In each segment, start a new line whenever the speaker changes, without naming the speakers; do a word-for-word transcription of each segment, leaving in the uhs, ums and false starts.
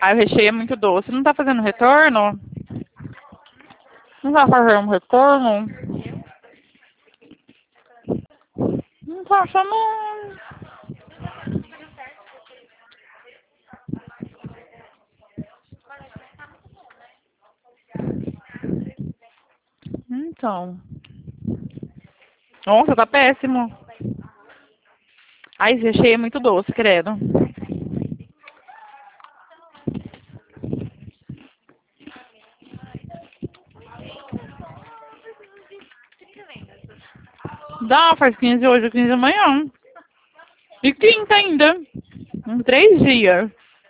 Ai, o recheio é muito doce. Não tá fazendo retorno? Não tá fazendo retorno? Não tá achando. Então. Nossa, tá péssimo. Ai, esse recheio é muito doce, credo. Dá, faz quinze hoje, quinze amanhã. E quinta ainda. Em três dias.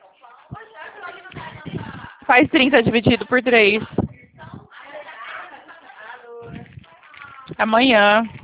Faz trinta dividido por três. Amanhã.